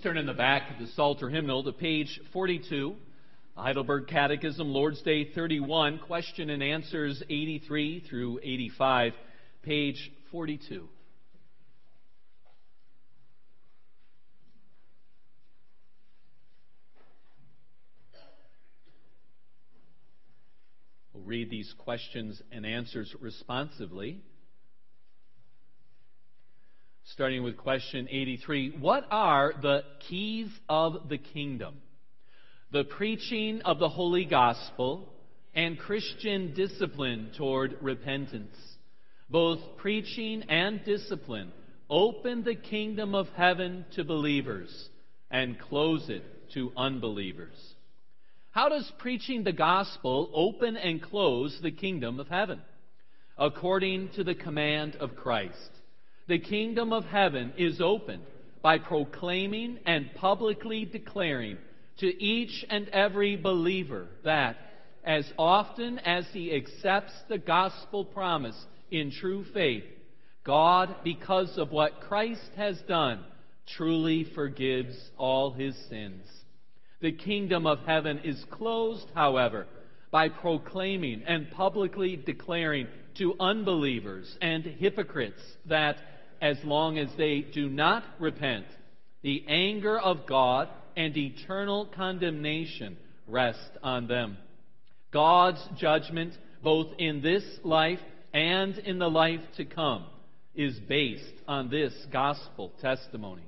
turn in the back of the Psalter hymnal to page 42, Heidelberg Catechism, Lord's Day 31, question and answers 83 through 85, page 42. We'll read these questions and answers responsively. Starting with question 83, what are the keys of the kingdom? The preaching of the Holy Gospel and Christian discipline toward repentance. Both preaching and discipline open the kingdom of heaven to believers and close it to unbelievers. How does preaching the gospel open and close the kingdom of heaven? According to the command of Christ. The kingdom of heaven is opened by proclaiming and publicly declaring to each and every believer that as often as he accepts the gospel promise in true faith, God, because of what Christ has done, truly forgives all his sins. The kingdom of heaven is closed, however, by proclaiming and publicly declaring to unbelievers and hypocrites that as long as they do not repent, the anger of God and eternal condemnation rest on them. God's judgment, both in this life and in the life to come, is based on this gospel testimony.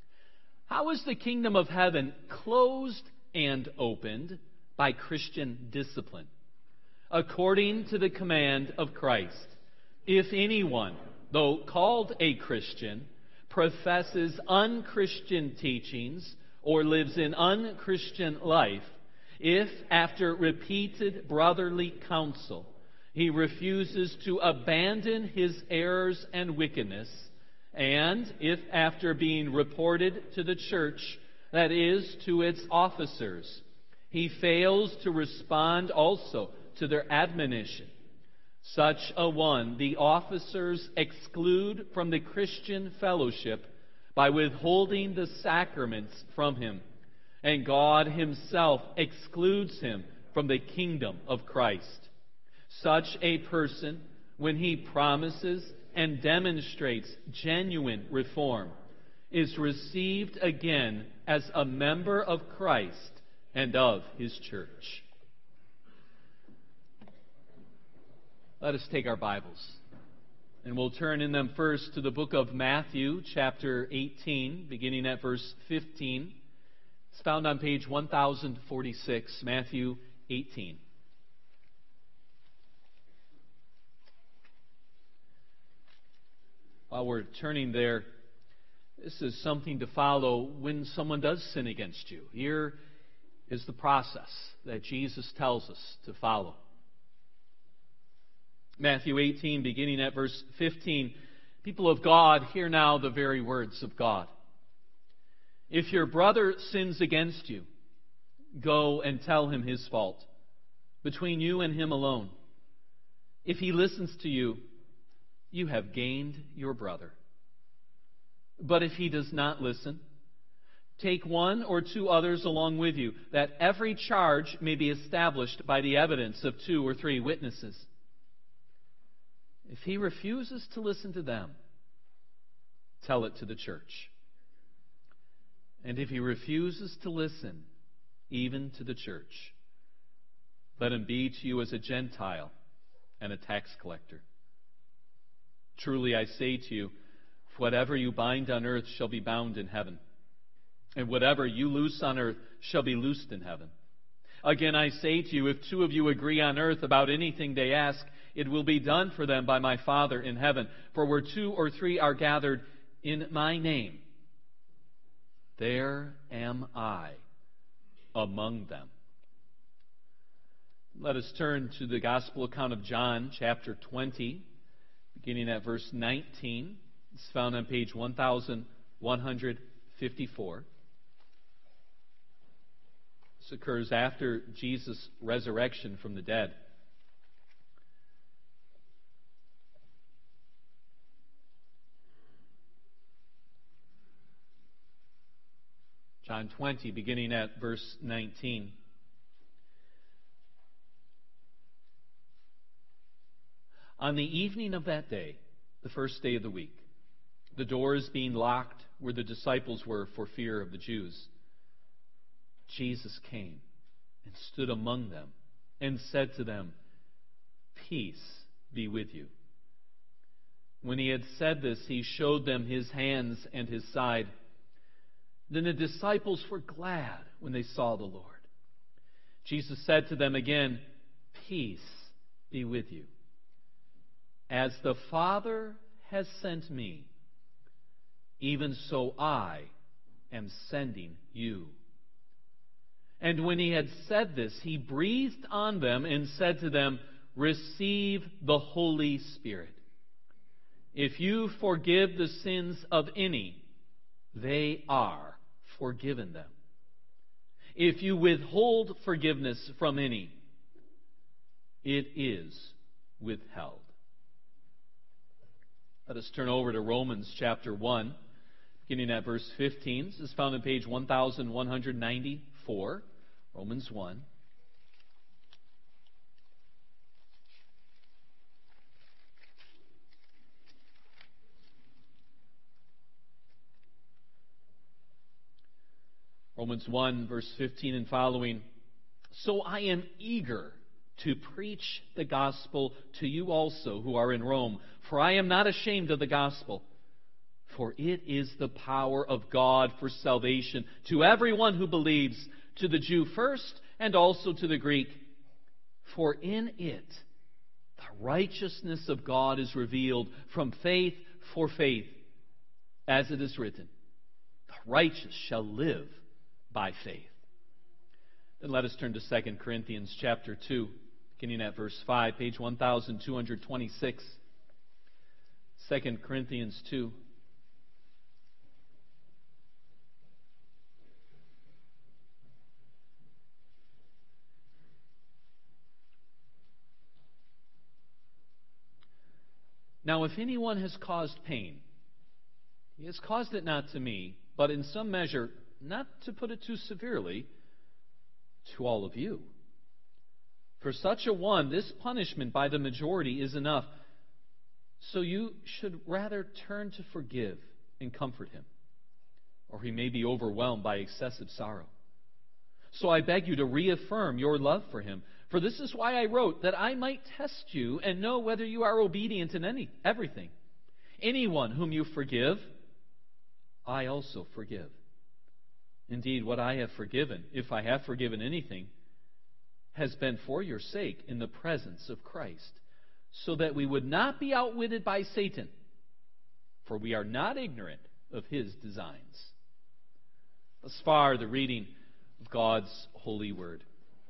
How is the kingdom of heaven closed and opened? By Christian discipline. According to the command of Christ, if anyone, though called a Christian, professes unchristian teachings or lives an unchristian life, if after repeated brotherly counsel he refuses to abandon his errors and wickedness, and if after being reported to the church, that is, to its officers, he fails to respond also to their admonition, such a one the officers exclude from the Christian fellowship by withholding the sacraments from him, and God himself excludes him from the kingdom of Christ. Such a person, when he promises and demonstrates genuine reform, is received again as a member of Christ and of his church. Let us take our Bibles, and we'll turn in them first to the book of Matthew, chapter 18, beginning at verse 15. It's found on page 1046, Matthew 18. While we're turning there, this is something to follow when someone does sin against you. Here is the process that Jesus tells us to follow. Matthew 18, beginning at verse 15. People of God, hear now the very words of God. If your brother sins against you, go and tell him his fault, between you and him alone. If he listens to you, you have gained your brother. But if he does not listen, take one or two others along with you, that every charge may be established by the evidence of 2 or 3 witnesses. If he refuses to listen to them, tell it to the church. And if he refuses to listen, even to the church, let him be to you as a Gentile and a tax collector. Truly I say to you, whatever you bind on earth shall be bound in heaven, and whatever you loose on earth shall be loosed in heaven. Again I say to you, if 2 of you agree on earth about anything they ask, it will be done for them by my Father in heaven. For where 2 or 3 are gathered in my name, there am I among them. Let us turn to the Gospel account of John, chapter 20, beginning at verse 19. It's found on page 1154. This occurs after Jesus' resurrection from the dead. John 20, beginning at verse 19. On the evening of that day, the first day of the week, the doors being locked where the disciples were for fear of the Jews, Jesus came and stood among them and said to them, "Peace be with you." When he had said this, he showed them his hands and his side. Then the disciples were glad when they saw the Lord. Jesus said to them again, "Peace be with you. As the Father has sent me, even so I am sending you." And when he had said this, he breathed on them and said to them, "Receive the Holy Spirit. If you forgive the sins of any, they are forgiven them. If you withhold forgiveness from any, it is withheld." Let us turn over to Romans chapter 1, beginning at verse 15. This is found on page 1194, Romans 1. Romans 1, verse 15 and following. "So I am eager to preach the gospel to you also who are in Rome, for I am not ashamed of the gospel. For it is the power of God for salvation to everyone who believes, to the Jew first and also to the Greek. For in it the righteousness of God is revealed from faith for faith, as it is written, 'The righteous shall live by faith.'" Then let us turn to 2 Corinthians chapter 2, beginning at verse 5, page 1226. 2 Corinthians 2. "Now if anyone has caused pain, he has caused it not to me, but in some measure, not to put it too severely, to all of you. For such a one, this punishment by the majority is enough. So you should rather turn to forgive and comfort him, or he may be overwhelmed by excessive sorrow. So I beg you to reaffirm your love for him. For this is why I wrote, that I might test you and know whether you are obedient in everything. Anyone whom you forgive, I also forgive. Indeed, what I have forgiven, if I have forgiven anything, has been for your sake in the presence of Christ, so that we would not be outwitted by Satan, for we are not ignorant of his designs." Thus far, the reading of God's holy word.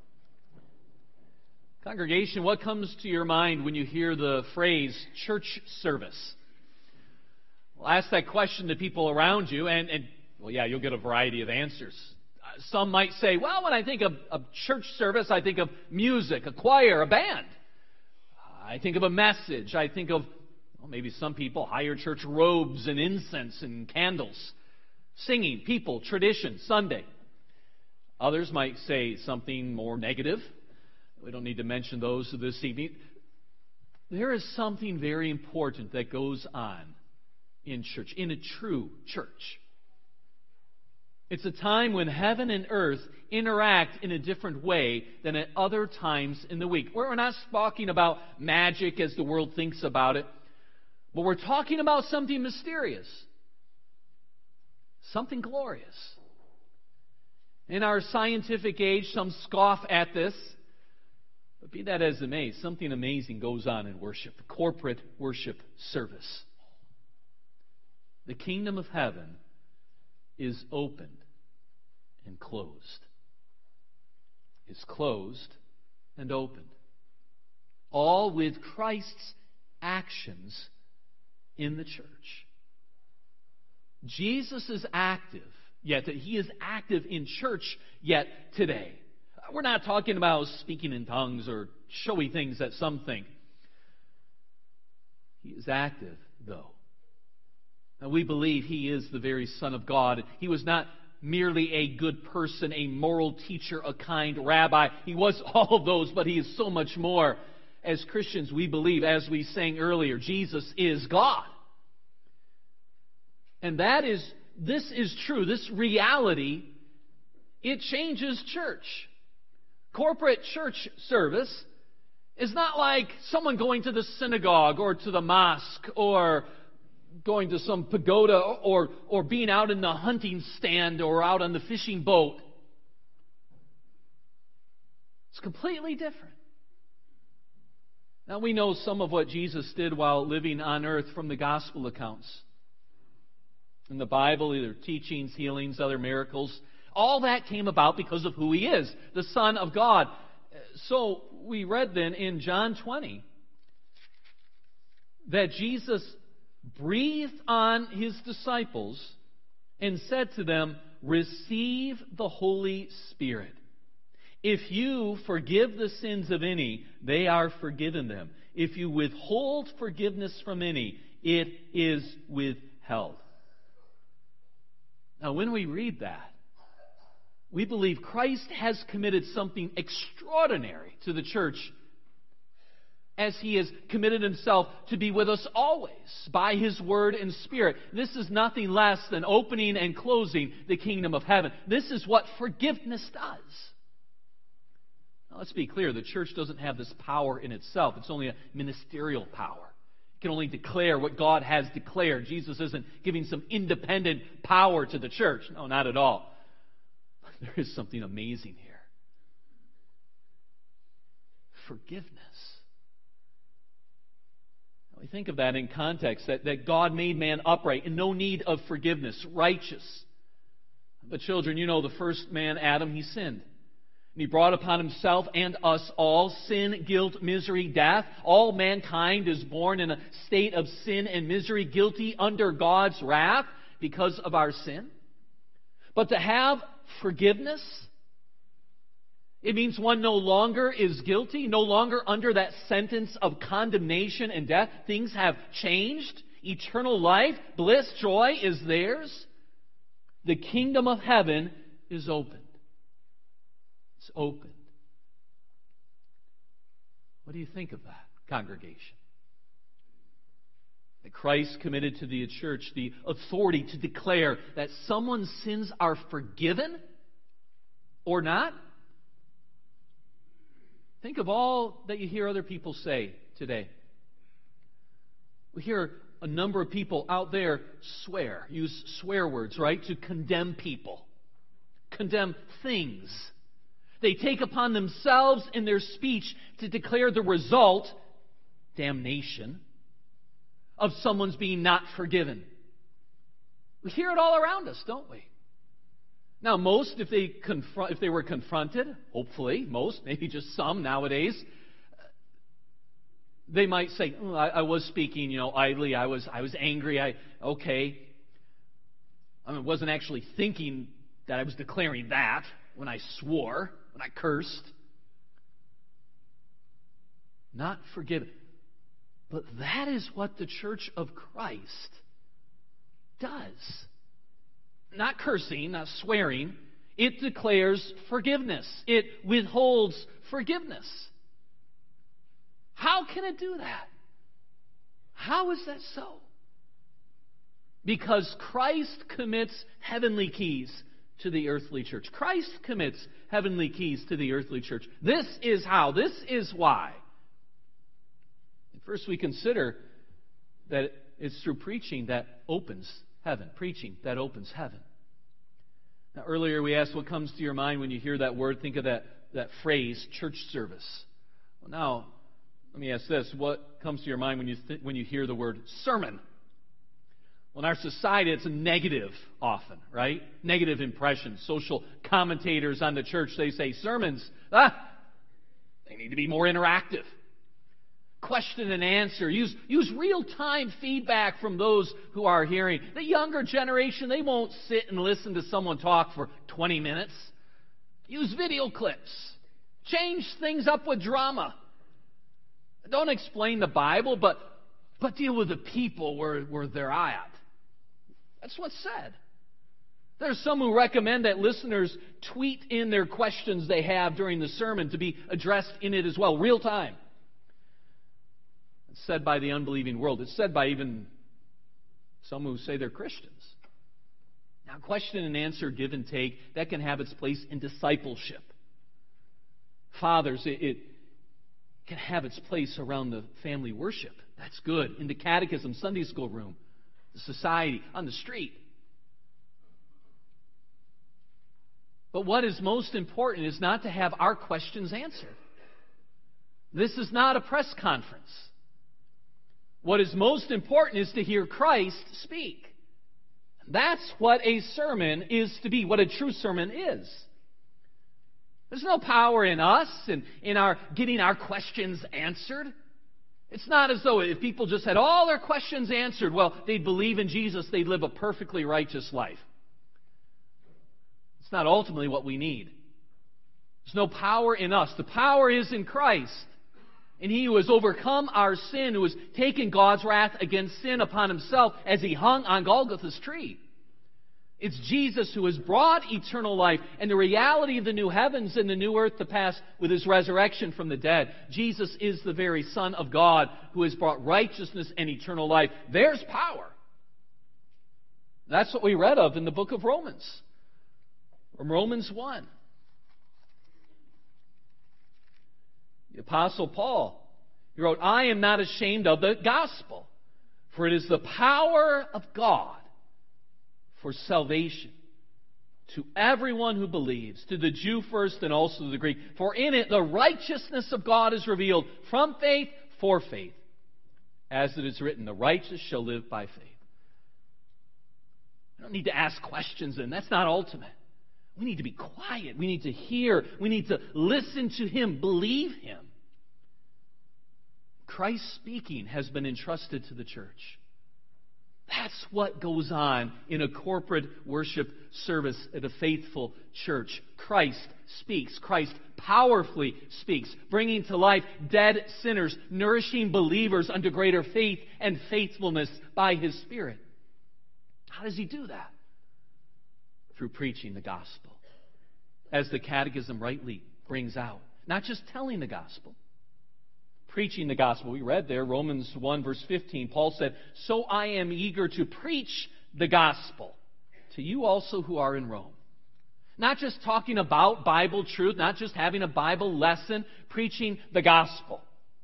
Congregation, what comes to your mind when you hear the phrase church service? Well, ask that question to people around you, and well, yeah, you'll get a variety of answers. Some might say, well, when I think of church service, I think of music, a choir, a band. I think of a message. I think of, well, maybe some people hire church robes and incense and candles. Singing, people, tradition, Sunday. Others might say something more negative. We don't need to mention those this evening. There is something very important that goes on in church, in a true church. It's a time when heaven and earth interact in a different way than at other times in the week. We're not talking about magic as the world thinks about it, but we're talking about something mysterious, something glorious. In our scientific age, some scoff at this. But be that as it may, something amazing goes on in worship, corporate worship service. The kingdom of heaven is opened and closed. Is closed and opened. All with Christ's actions in the church. Jesus is active, yet he is active in church yet today. We're not talking about speaking in tongues or showy things that some think. He is active, though. And we believe he is the very Son of God. He was not merely a good person, a moral teacher, a kind rabbi. He was all of those, but He is so much more. As Christians, we believe, as we sang earlier, Jesus is God. And this is true. This reality, it changes church. Corporate church service is not like someone going to the synagogue or to the mosque or going to some pagoda or being out in the hunting stand or out on the fishing boat. It's completely different. Now we know some of what Jesus did while living on earth from the gospel accounts. In the Bible, either teachings, healings, other miracles. All that came about because of who He is, the Son of God. So we read then in John 20 that Jesus breathed on His disciples and said to them, "Receive the Holy Spirit. If you forgive the sins of any, they are forgiven them. If you withhold forgiveness from any, it is withheld." Now, when we read that, we believe Christ has committed something extraordinary to the church as He has committed Himself to be with us always by His Word and Spirit. This is nothing less than opening and closing the kingdom of heaven. This is what forgiveness does. Now, let's be clear, the church doesn't have this power in itself. It's only a ministerial power. It can only declare what God has declared. Jesus isn't giving some independent power to the church. No, not at all. But there is something amazing here. Forgiveness. Now, we think of that in context, that God made man upright, in no need of forgiveness, righteous. But children, you know the first man, Adam, he sinned. And He brought upon Himself and us all sin, guilt, misery, death. All mankind is born in a state of sin and misery, guilty under God's wrath because of our sin. But to have forgiveness, it means one no longer is guilty, no longer under that sentence of condemnation and death. Things have changed. Eternal life, bliss, joy is theirs. The kingdom of heaven is open. It's opened. What do you think of that, congregation? That Christ committed to the church the authority to declare that someone's sins are forgiven or not? Think of all that you hear other people say today. We hear a number of people out there use swear words, right, to condemn people, condemn things. They take upon themselves in their speech to declare the result, damnation, of someone's being not forgiven. We hear it all around us, don't we? Now, most, if they were confronted, hopefully, most, maybe just some nowadays, they might say, I was speaking, idly, I was angry, okay. I wasn't actually thinking that I was declaring that when I swore, when I cursed. Not forgiven. But that is what the Church of Christ does. Not cursing, not swearing. It declares forgiveness. It withholds forgiveness. How can it do that? How is that so? Because Christ commits heavenly keys to the earthly church. Christ commits heavenly keys to the earthly church. This is how. This is why. First, we consider that it's through preaching that opens heaven. Preaching that opens heaven. Now, earlier we asked what comes to your mind when you hear that word. Think of that phrase, church service. Well, now, let me ask this. What comes to your mind when you hear the word sermon? Well, in our society, it's a negative often, right? Negative impression. Social commentators on the church, they say sermons, they need to be more interactive. Question and answer. Use real-time feedback from those who are hearing. The younger generation, they won't sit and listen to someone talk for 20 minutes. Use video clips. Change things up with drama. Don't explain the Bible, but deal with the people where they're at. That's what's said. There's some who recommend that listeners tweet in their questions they have during the sermon to be addressed in it as well, real time. It's said by the unbelieving world. It's said by even some who say they're Christians. Now, question and answer, give and take, that can have its place in discipleship. Fathers, it can have its place around the family worship. That's good. In the catechism, Sunday school room, the society, on the street. But what is most important is not to have our questions answered. This is not a press conference. What is most important is to hear Christ speak. That's what a sermon is to be, what a true sermon is. There's no power in us and in our getting our questions answered. It's not as though if people just had all their questions answered, well, they'd believe in Jesus, they'd live a perfectly righteous life. It's not ultimately what we need. There's no power in us. The power is in Christ. And He who has overcome our sin, who has taken God's wrath against sin upon Himself as He hung on Golgotha's tree. It's Jesus who has brought eternal life and the reality of the new heavens and the new earth to pass with His resurrection from the dead. Jesus is the very Son of God who has brought righteousness and eternal life. There's power. That's what we read of in the book of Romans. From Romans 1. The Apostle Paul, he wrote, I am not ashamed of the gospel, for it is the power of God for salvation to everyone who believes, to the Jew first and also to the Greek. For in it the righteousness of God is revealed from faith for faith. As it is written, the righteous shall live by faith. We don't need to ask questions, and that's not ultimate. We need to be quiet. We need to hear. We need to listen to Him, believe Him. Christ speaking has been entrusted to the church. That's what goes on in a corporate worship service at a faithful church. Christ speaks. Christ powerfully speaks, bringing to life dead sinners, nourishing believers unto greater faith and faithfulness by His Spirit. How does He do that? Through preaching the gospel, as the Catechism rightly brings out. Not just telling the gospel, preaching the gospel. We read there, Romans 1, verse 15, Paul said, so I am eager to preach the gospel to you also who are in Rome. Not just talking about Bible truth, not just having a Bible lesson, preaching the gospel.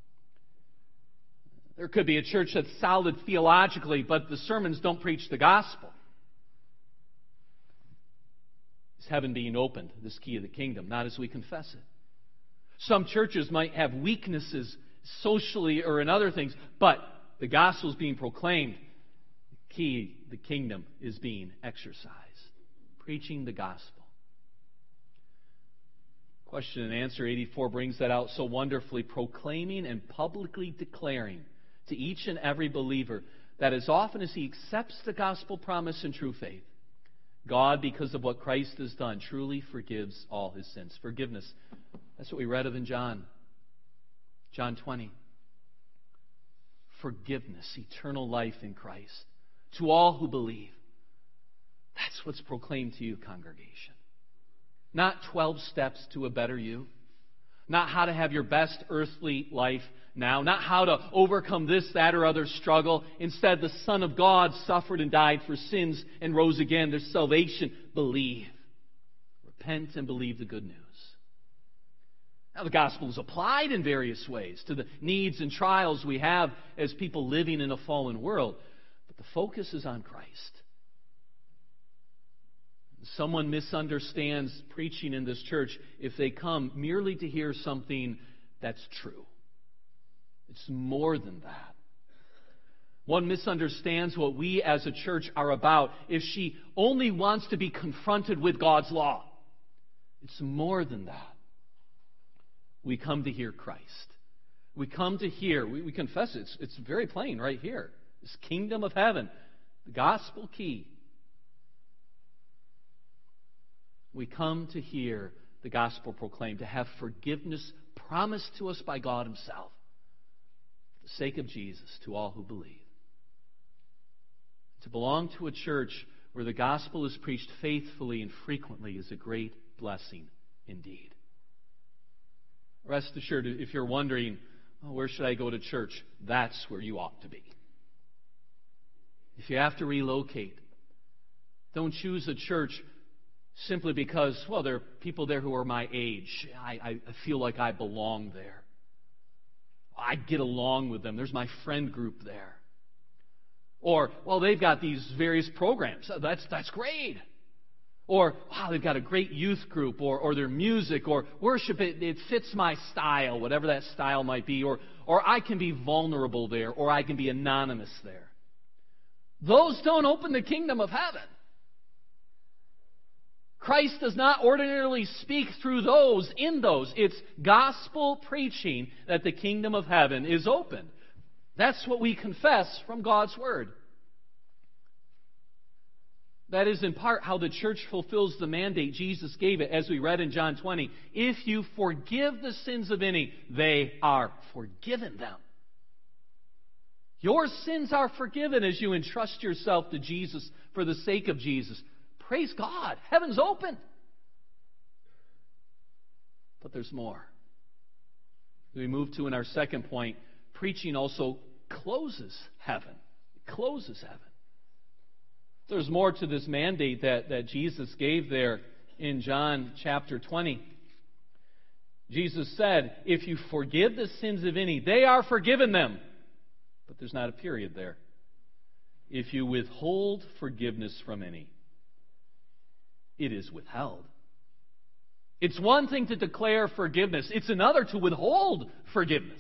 There could be a church that's solid theologically, but the sermons don't preach the gospel. Is heaven being opened, this key of the kingdom, not as we confess it. Some churches might have weaknesses socially or in other things, but the gospel is being proclaimed. The key, the kingdom, is being exercised. Preaching the gospel. Question and answer 84 brings that out so wonderfully. Proclaiming and publicly declaring to each and every believer that as often as he accepts the gospel promise in true faith, God, because of what Christ has done, truly forgives all his sins. Forgiveness. That's what we read of in John 20. Forgiveness, eternal life in Christ, to all who believe. That's what's proclaimed to you, congregation. Not 12 steps to a better you. Not how to have your best earthly life now. Not how to overcome this, that, or other struggle. Instead, the Son of God suffered and died for sins and rose again. There's salvation. Believe. Repent and believe the good news. Now, the gospel is applied in various ways to the needs and trials we have as people living in a fallen world. But the focus is on Christ. Someone misunderstands preaching in this church if they come merely to hear something that's true. It's more than that. One misunderstands what we as a church are about if she only wants to be confronted with God's law. It's more than that. We come to hear Christ. We come to hear, we confess it. It's very plain right here. This kingdom of heaven, the gospel key. We come to hear the gospel proclaimed, to have forgiveness promised to us by God himself, for the sake of Jesus, to all who believe. To belong to a church where the gospel is preached faithfully and frequently is a great blessing indeed. Rest assured, if you're wondering, where should I go to church? That's where you ought to be. If you have to relocate, don't choose a church simply because, well, there are people there who are my age. I feel like I belong there. I get along with them. There's my friend group there. Or, well, they've got these various programs. That's great. Or, wow, they've got a great youth group, or their music, or worship, it fits my style, whatever that style might be. Or I can be vulnerable there, or I can be anonymous there. Those don't open the kingdom of heaven. Christ does not ordinarily speak through those, in those. It's gospel preaching that the kingdom of heaven is opened. That's what we confess from God's Word. That is in part how the church fulfills the mandate Jesus gave it, as we read in John 20. If you forgive the sins of any, they are forgiven them. Your sins are forgiven as you entrust yourself to Jesus for the sake of Jesus. Praise God. Heaven's open. But there's more. We move to, in our second point, preaching also closes heaven. It closes heaven. There's more to this mandate that Jesus gave there in John chapter 20. Jesus said, if you forgive the sins of any, they are forgiven them. But there's not a period there. If you withhold forgiveness from any, it is withheld. It's one thing to declare forgiveness. It's another to withhold forgiveness.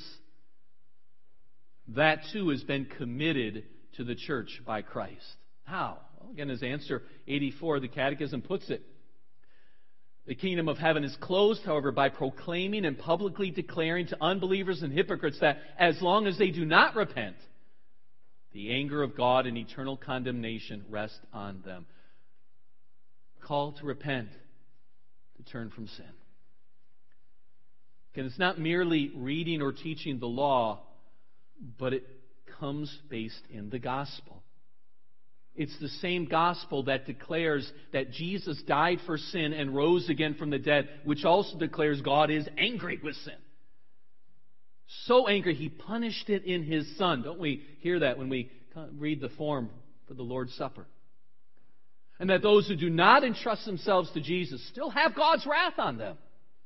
That too has been committed to the church by Christ. How? Well, again, as answer 84 of the Catechism puts it, the kingdom of heaven is closed, however, by proclaiming and publicly declaring to unbelievers and hypocrites that as long as they do not repent, the anger of God and eternal condemnation rest on them. Call to repent, to turn from sin. Again, it's not merely reading or teaching the law, but it comes based in the gospel. It's the same gospel that declares that Jesus died for sin and rose again from the dead, which also declares God is angry with sin. So angry, He punished it in His Son. Don't we hear that when we read the form for the Lord's Supper? And that those who do not entrust themselves to Jesus still have God's wrath on them.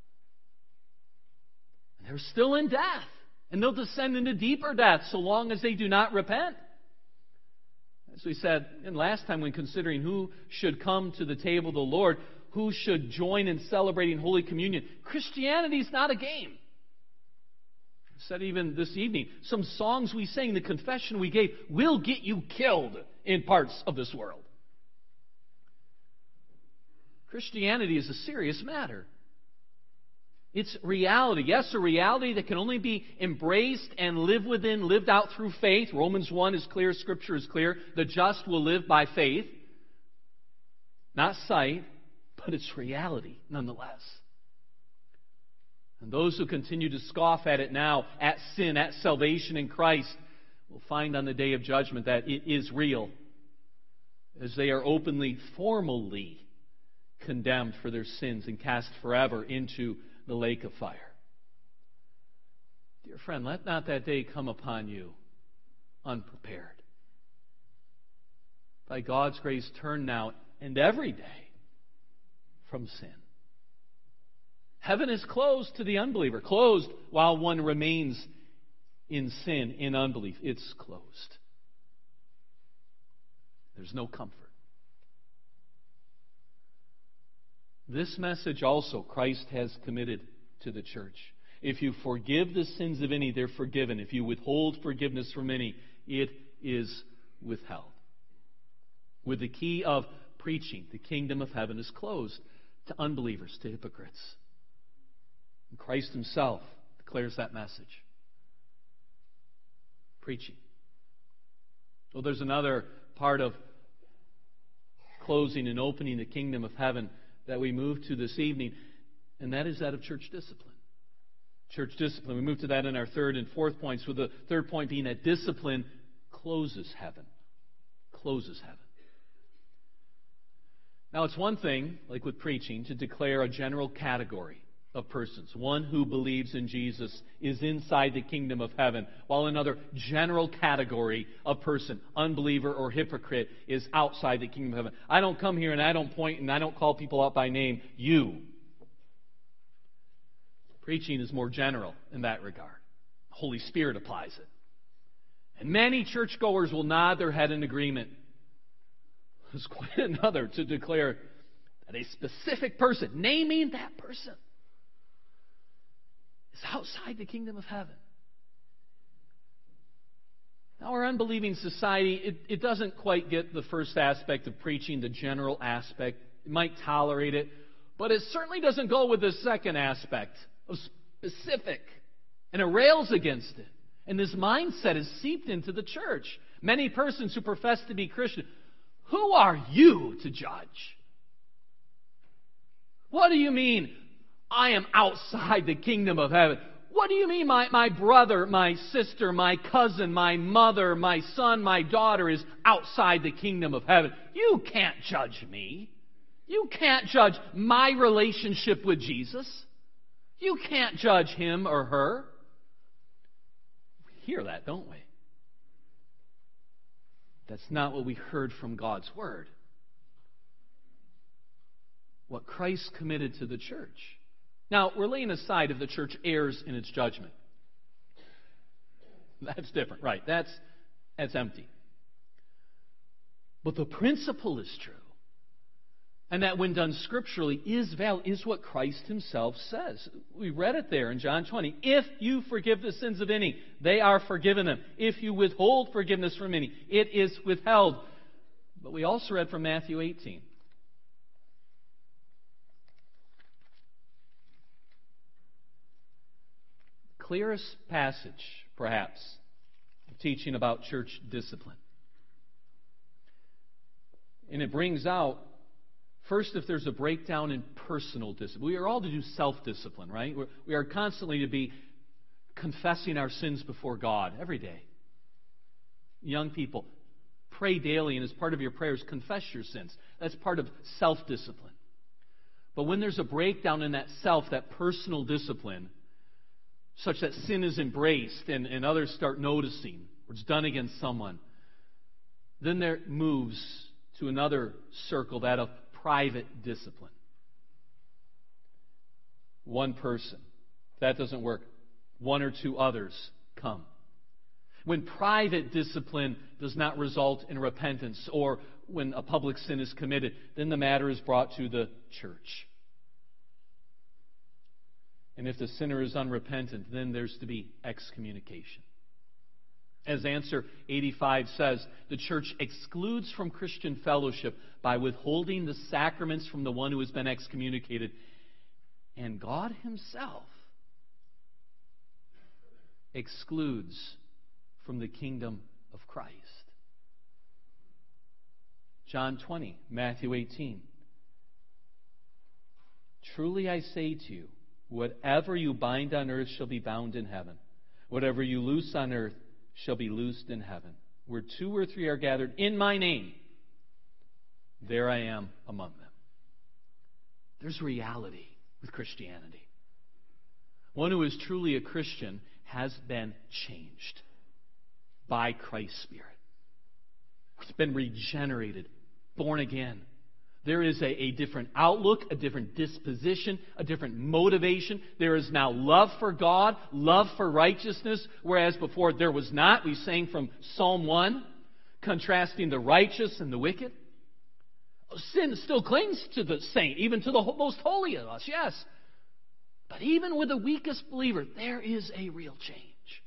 And they're still in death. And they'll descend into deeper death so long as they do not repent. As we said last time when considering who should come to the table of the Lord, who should join in celebrating Holy Communion, Christianity is not a game. I said even this evening, some songs we sang, the confession we gave, will get you killed in parts of this world. Christianity is a serious matter. It's reality. Yes, a reality that can only be embraced and lived out through faith. Romans 1 is clear, Scripture is clear. The just will live by faith. Not sight, but it's reality nonetheless. And those who continue to scoff at it now, at sin, at salvation in Christ, will find on the day of judgment that it is real, as they are openly, formally condemned for their sins and cast forever into the lake of fire. Dear friend, let not that day come upon you unprepared. By God's grace, turn now and every day from sin. Heaven is closed to the unbeliever, closed while one remains in sin, in unbelief. It's closed. There's no comfort. This message also Christ has committed to the church. If you forgive the sins of any, they're forgiven. If you withhold forgiveness from any, it is withheld. With the key of preaching, the kingdom of heaven is closed to unbelievers, to hypocrites. And Christ Himself declares that message. Preaching. Well, there's another part of closing and opening the kingdom of heaven that we move to this evening, and that is that of church discipline. Church discipline. We move to that in our third and fourth points, with the third point being that discipline closes heaven. Closes heaven. Now, it's one thing, like with preaching, to declare a general category of persons. One who believes in Jesus is inside the kingdom of heaven, while another general category of person, unbeliever or hypocrite, is outside the kingdom of heaven. I don't come here and I don't point and I don't call people out by name. You. Preaching is more general in that regard. The Holy Spirit applies it. And many churchgoers will nod their head in agreement. There's quite another to declare that a specific person, naming that person, is outside the kingdom of heaven. Now, our unbelieving society, it doesn't quite get the first aspect of preaching, the general aspect. It might tolerate it, but it certainly doesn't go with the second aspect of specific, and it rails against it. And this mindset is seeped into the church. Many persons who profess to be Christian, who are you to judge? What do you mean, I am outside the kingdom of heaven? What do you mean my brother, my sister, my cousin, my mother, my son, my daughter is outside the kingdom of heaven? You can't judge me. You can't judge my relationship with Jesus. You can't judge him or her. We hear that, don't we? That's not what we heard from God's Word. What Christ committed to the church. Now, we're laying aside if the church errs in its judgment. That's different, right? That's empty. But the principle is true. And that when done scripturally is valid, is what Christ himself says. We read it there in John 20. If you forgive the sins of any, they are forgiven them. If you withhold forgiveness from any, it is withheld. But we also read from Matthew 18. Clearest passage, perhaps, of teaching about church discipline. And it brings out, first, if there's a breakdown in personal discipline. We are all to do self-discipline, right? We are constantly to be confessing our sins before God every day. Young people, pray daily, and as part of your prayers, confess your sins. That's part of self-discipline. But when there's a breakdown in that self, that personal discipline, such that sin is embraced and others start noticing, or it's done against someone, then there moves to another circle, that of private discipline. One person. If that doesn't work, one or two others come. When private discipline does not result in repentance, or when a public sin is committed, then the matter is brought to the church. And if the sinner is unrepentant, then there's to be excommunication. As answer 85 says, the church excludes from Christian fellowship by withholding the sacraments from the one who has been excommunicated. And God himself excludes from the kingdom of Christ. John 20, Matthew 18. Truly I say to you, whatever you bind on earth shall be bound in heaven. Whatever you loose on earth shall be loosed in heaven. Where two or three are gathered in my name, there I am among them. There's reality with Christianity. One who is truly a Christian has been changed by Christ's Spirit. It's been regenerated, born again. There is a different outlook, a different disposition, a different motivation. There is now love for God, love for righteousness, whereas before there was not. We sang from Psalm 1, contrasting the righteous and the wicked. Sin still clings to the saint, even to the most holy of us, yes. But even with the weakest believer, there is a real change.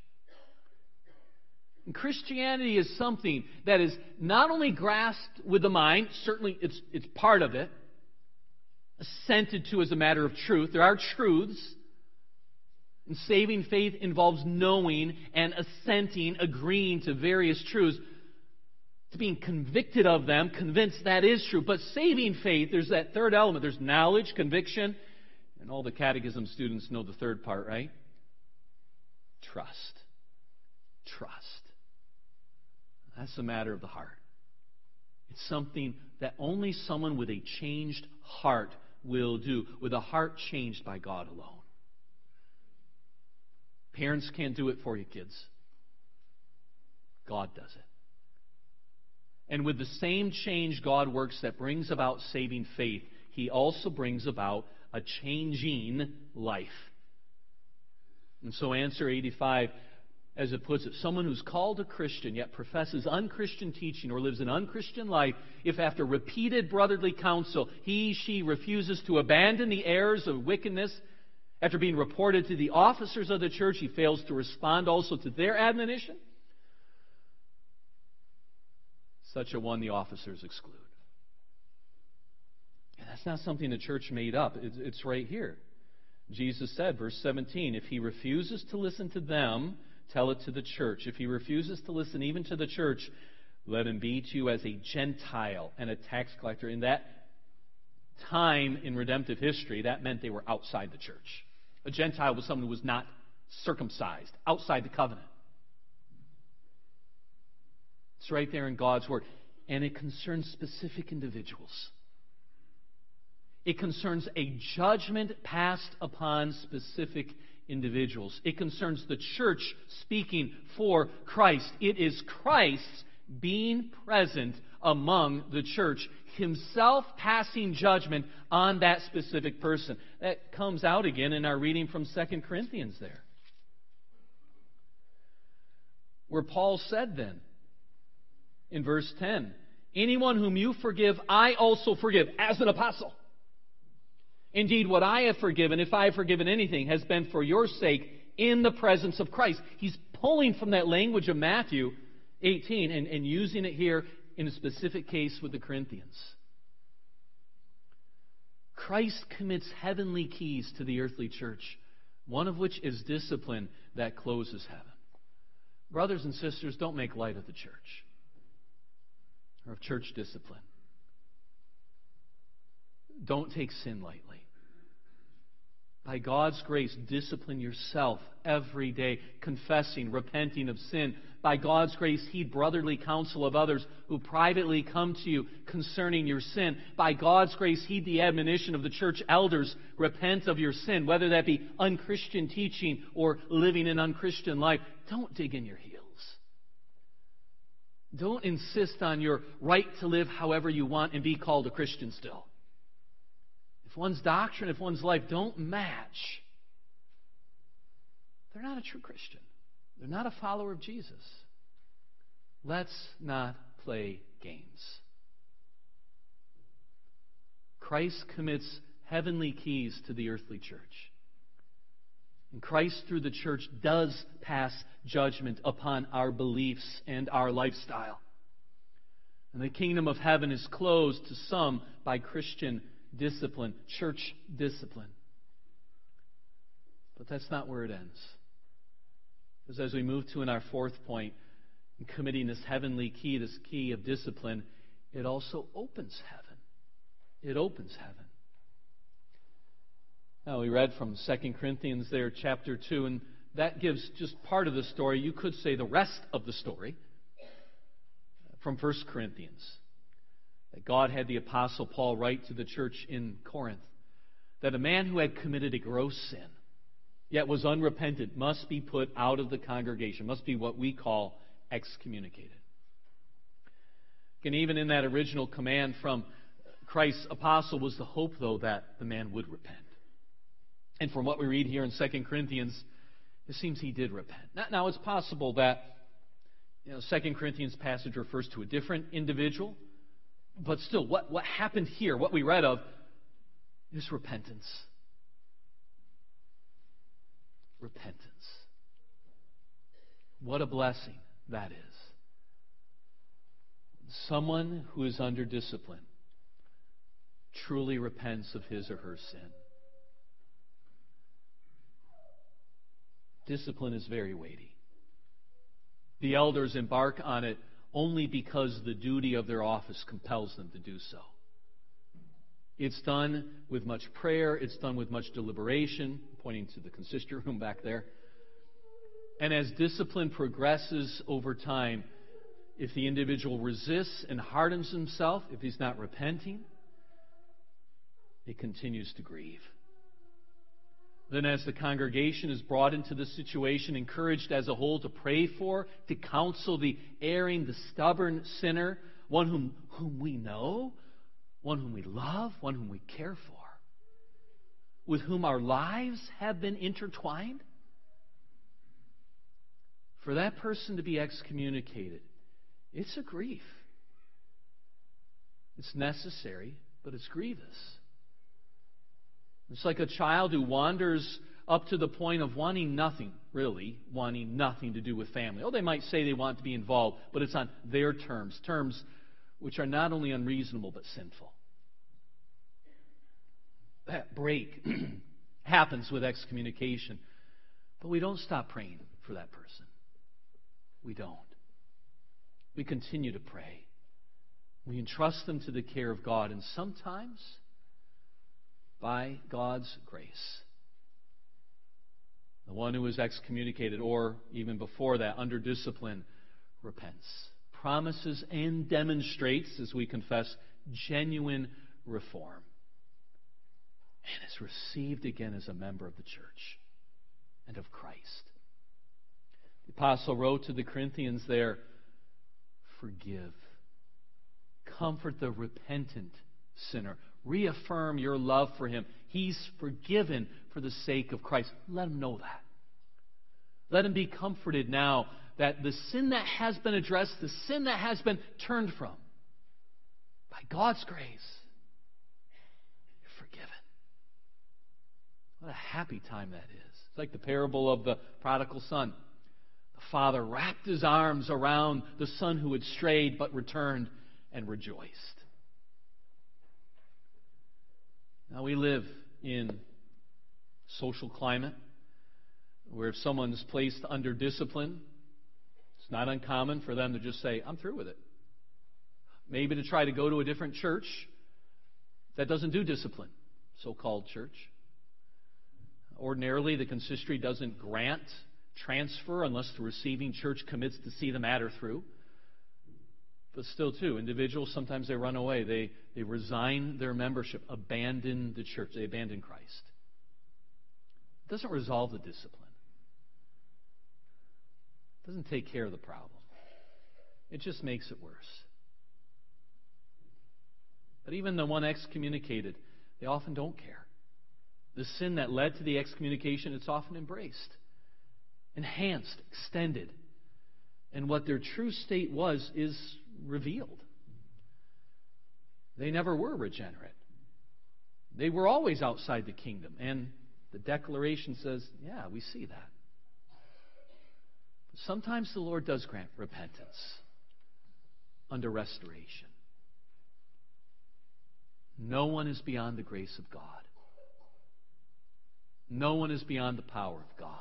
And Christianity is something that is not only grasped with the mind, certainly it's part of it, assented to as a matter of truth. There are truths. And saving faith involves knowing and assenting, agreeing to various truths, to being convicted of them, convinced that is true. But saving faith, there's that third element. There's knowledge, conviction, and all the catechism students know the third part, right? Trust. Trust. That's a matter of the heart. It's something that only someone with a changed heart will do, with a heart changed by God alone. Parents can't do it for you, kids. God does it. And with the same change God works that brings about saving faith, He also brings about a changing life. And so answer 85, as it puts it, someone who's called a Christian yet professes unchristian teaching or lives an unchristian life, if after repeated brotherly counsel she refuses to abandon the errors of wickedness, after being reported to the officers of the church, he fails to respond also to their admonition, such a one the officers exclude. And that's not something the church made up. It's right here. Jesus said, verse 17, if he refuses to listen to them, tell it to the church. If he refuses to listen even to the church, let him be to you as a Gentile and a tax collector. In that time in redemptive history, that meant they were outside the church. A Gentile was someone who was not circumcised, outside the covenant. It's right there in God's Word. And it concerns specific individuals. It concerns a judgment passed upon specific individuals. It concerns the church speaking for Christ. It is Christ being present among the church, Himself passing judgment on that specific person. That comes out again in our reading from 2 Corinthians there, where Paul said then, in verse 10, anyone whom you forgive, I also forgive, as an apostle. Indeed, what I have forgiven, if I have forgiven anything, has been for your sake in the presence of Christ. He's pulling from that language of Matthew 18 and using it here in a specific case with the Corinthians. Christ commits heavenly keys to the earthly church, one of which is discipline that closes heaven. Brothers and sisters, don't make light of the church or of church discipline. Don't take sin lightly. By God's grace, discipline yourself every day, confessing, repenting of sin. By God's grace, heed brotherly counsel of others who privately come to you concerning your sin. By God's grace, heed the admonition of the church elders. Repent of your sin, whether that be unchristian teaching or living an unchristian life. Don't dig in your heels. Don't insist on your right to live however you want and be called a Christian still. If one's doctrine, if one's life don't match, they're not a true Christian. They're not a follower of Jesus. Let's not play games. Christ commits heavenly keys to the earthly church. And Christ, through the church, does pass judgment upon our beliefs and our lifestyle. And the kingdom of heaven is closed to some by Christian discipline, church discipline. But that's not where it ends. Because as we move to in our fourth point, in committing this heavenly key, this key of discipline, it also opens heaven. It opens heaven. Now, we read from 2 Corinthians there, chapter 2, and that gives just part of the story. You could say the rest of the story from 1 Corinthians. That God had the Apostle Paul write to the church in Corinth that a man who had committed a gross sin, yet was unrepentant, must be put out of the congregation, must be what we call excommunicated. And even in that original command from Christ's apostle was the hope, though, that the man would repent. And from what we read here in 2 Corinthians, it seems he did repent. Now it's possible that 2 Corinthians passage refers to a different individual, but still, what happened here, what we read of, is repentance. Repentance. What a blessing that is. Someone who is under discipline truly repents of his or her sin. Discipline is very weighty. The elders embark on it only because the duty of their office compels them to do so. It's done with much prayer. It's done with much deliberation, pointing to the consistory room back there. And as discipline progresses over time, If the individual resists and hardens himself, if he's not repenting, it continues to grieve. Then as the congregation is brought into the situation, encouraged as a whole to pray for, to counsel the erring, the stubborn sinner, one whom we know, one whom we love, one whom we care for, with whom our lives have been intertwined, for that person to be excommunicated, it's a grief. It's necessary, but it's grievous. It's like a child who wanders up to the point of wanting nothing, really, wanting nothing to do with family. Oh, they might say they want to be involved, but it's on their terms, terms which are not only unreasonable but sinful. That break happens with excommunication, but we don't stop praying for that person. We don't. We continue to pray. We entrust them to the care of God, and sometimes, by God's grace, the one who is excommunicated, or even before that, under discipline, repents, promises and demonstrates, as we confess, genuine reform, and is received again as a member of the church and of Christ. The apostle wrote to the Corinthians there, forgive, comfort the repentant sinner, reaffirm your love for him. He's forgiven for the sake of Christ. Let him know that. Let him be comforted now that the sin that has been addressed, the sin that has been turned from, by God's grace, you're forgiven. What a happy time that is. It's like the parable of the prodigal son. The father wrapped his arms around the son who had strayed but returned and rejoiced. Now, we live in a social climate where if someone's placed under discipline, it's not uncommon for them to just say, I'm through with it. Maybe to try to go to a different church that doesn't do discipline, so-called church. Ordinarily, the consistory doesn't grant transfer unless the receiving church commits to see the matter through. But still, too, individuals, sometimes they run away. They resign their membership, abandon the church. They abandon Christ. It doesn't resolve the discipline. It doesn't take care of the problem. It just makes it worse. But even the one excommunicated, they often don't care. The sin that led to the excommunication, it's often embraced, enhanced, extended. And what their true state was is revealed. They never were regenerate. They were always outside the kingdom. And the declaration says, yeah, we see that. But sometimes the Lord does grant repentance under restoration. No one is beyond the grace of God. No one is beyond the power of God.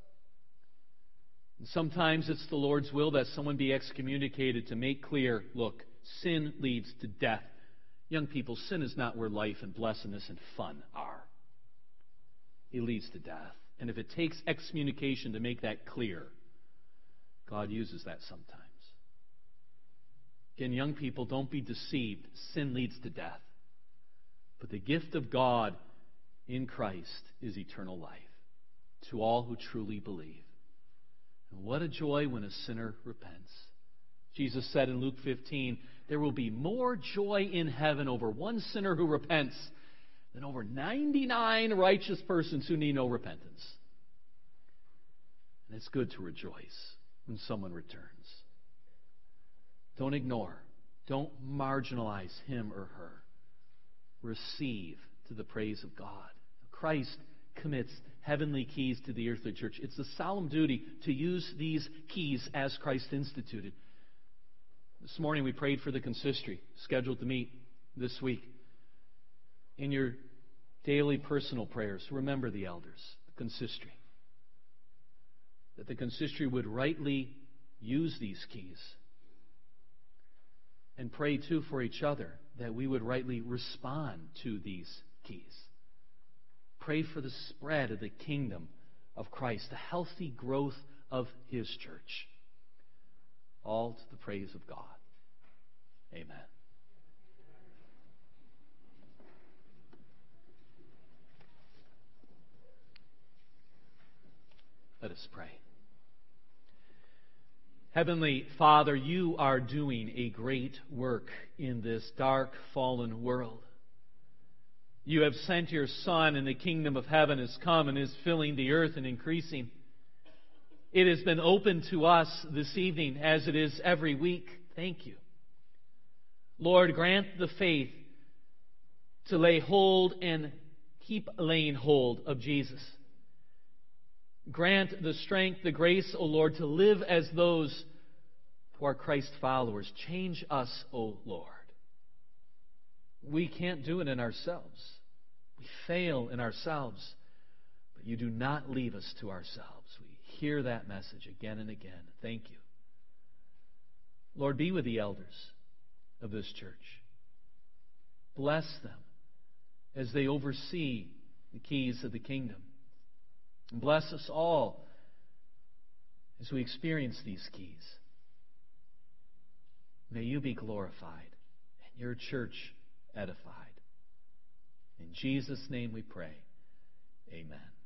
And sometimes it's the Lord's will that someone be excommunicated to make clear, look, sin leads to death. Young people, sin is not where life and blessedness and fun are. It leads to death. And if it takes excommunication to make that clear, God uses that sometimes. Again, young people, don't be deceived. Sin leads to death. But the gift of God in Christ is eternal life to all who truly believe. And what a joy when a sinner repents. Jesus said in Luke 15, there will be more joy in heaven over one sinner who repents than over 99 righteous persons who need no repentance. And it's good to rejoice when someone returns. Don't ignore. Don't marginalize him or her. Receive to the praise of God. Christ commits heavenly keys to the earthly church. It's a solemn duty to use these keys as Christ instituted. This morning we prayed for the consistory, scheduled to meet this week. In your daily personal prayers, remember the elders, the consistory. That the consistory would rightly use these keys. And pray, too, for each other, that we would rightly respond to these keys. Pray for the spread of the kingdom of Christ, the healthy growth of His church. all to the praise of God. Amen. Let us pray. Heavenly Father, you are doing a great work in this dark, fallen world. You have sent your Son, and the kingdom of heaven has come and is filling the earth and increasing. It has been opened to us this evening, as it is every week. Thank you. Lord, grant the faith to lay hold and keep laying hold of Jesus. Grant the strength, the grace, O Lord, to live as those who are Christ followers. Change us, O Lord. We can't do it in ourselves. We fail in ourselves. But you do not leave us to ourselves. We hear that message again and again. Thank you. Lord, be with the elders of this church. Bless them as they oversee the keys of the kingdom. And bless us all as we experience these keys. May you be glorified and your church edified. In Jesus' name we pray. Amen.